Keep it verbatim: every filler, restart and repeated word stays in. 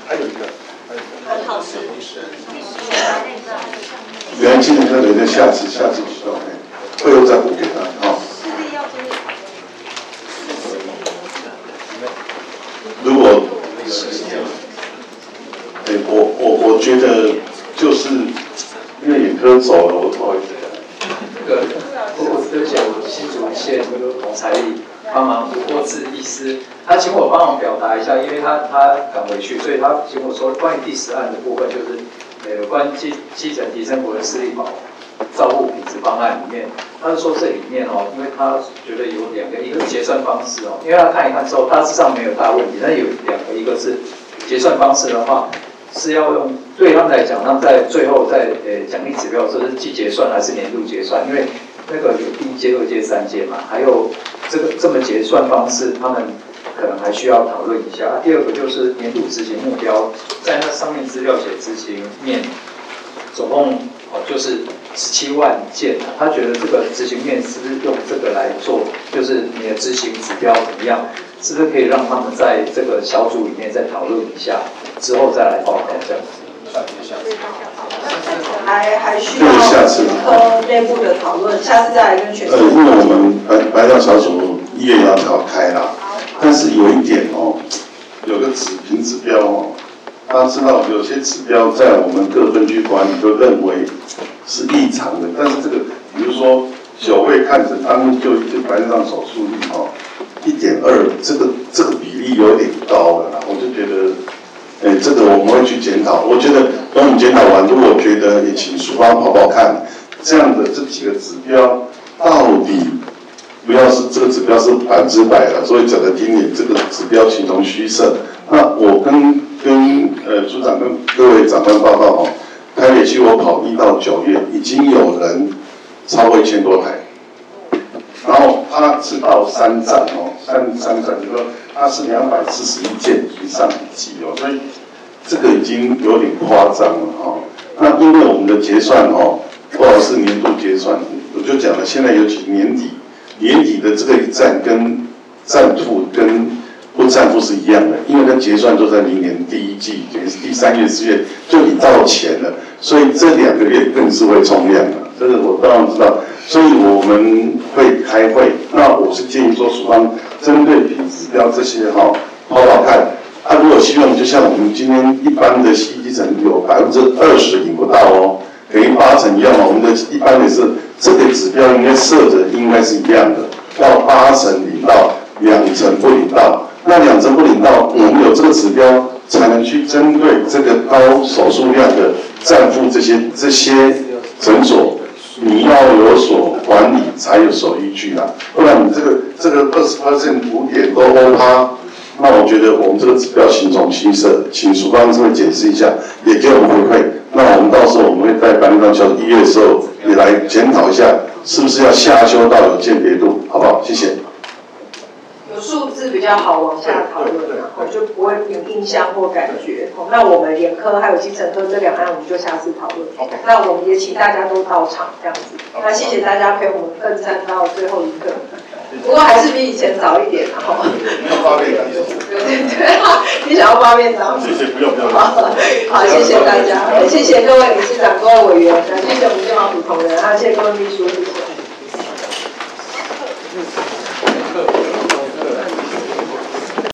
还有一个，还有一个。 考试。 原来精神科的人下次下次知道，会有再补给他啊。如果，哎，我我我觉得就是因为眼科走了，我不好意思。 那个，我对不起，我新竹县洪才艺帮忙吴国志医师，他请我帮忙表达一下，因为他他赶回去，所以他请我说关于第十案的部分，就是呃关基基层提升国人视力保照护品质方案里面，他是说这里面哦，因为他觉得有两个，一个是结算方式哦，因为他看一看之后，大致上没有大问题，但有两个，一个是结算方式的话。是要用对他们来讲，他们在最后在呃奖励指标，这是季结算还是年度结算？因为那个有第一阶、二阶、三阶嘛，还有这个这么结算方式，他们可能还需要讨论一下。啊、第二个就是年度执行目标，在那上面资料写执行面，总共哦就是十七万件，他觉得这个执行面是不是用这个来做，就是你的执行指标怎么样？是不是可以让他们在这个小组里面再讨论一下，之后再来报告这样子？ 还还需要科内部的讨论，下次再来跟全呃，因为我们白白道小组一月要要开啦，但是有一点哦，有个指评指标哦，大家知道有些指标在我们各分区管理都认为是异常的，但是这个比如说九位看诊，他们就就白内障手术率哦。一点二，这个这个比例有点高了啦，我就觉得，哎，这个我们会去检讨。我觉得等我们检讨完，如果觉得也请曙光跑跑看，这样的这几个指标到底不要是这个指标是百分之百了，所以讲的听你这个指标形同虚设。那我跟跟呃组长跟各位长官报告哦，台北区我跑一到九月，已经有人超过一千多台。然后它是到三站哦，三三站，就说它是两百四十一件以上一季哦，所以这个已经有点夸张了哦。那因为我们的结算哦，不好是年度结算，我就讲了，现在尤其年底，年底的这个一站跟站付跟不站付是一样的，因为它结算都在明年第一季，也是第三月、四月就领到钱了，所以这两个月更是会冲量了。这个我当然知道。所以我们会开会，那我是建议说，署方针对品指标这些哈、哦，跑跑看。啊，如果希望就像我们今天一般的洗衣机层有百分之二十领不到哦，等于八成一样嘛。我们的一般的是这个指标应该设的应该是一样的，要八成领到，两成不领到。那两成不领到，我们有这个指标，才能去针对这个高手术量的站付这些这些诊所。你要有所管理，才有所依据啦。不然你这个这个二十 percent 五点都欧趴，那我觉得我们这个指标形同虚设，请署方这边解释一下，也给我们回馈。那我们到时候我们会在白内障小组一月的时候也来检讨一下，是不是要下修到有鉴别度，好不好？谢谢。 有数字比较好往下讨论，然后就不会有印象或感觉。那我们眼科还有精神科这两案，我们就下次讨论。Okay. 那我们也请大家都到场这样子。Okay. 那谢谢大家陪我们奋战到最后一刻。不过还是比以前早一点，然后。 没有发便当。 对对对，你想要发便当？ 谢谢，不用不用。 好，好，谢谢大家，谢谢各位理事长、各位委员，谢谢我们健保普同仁，还有谢谢各位秘书，谢谢。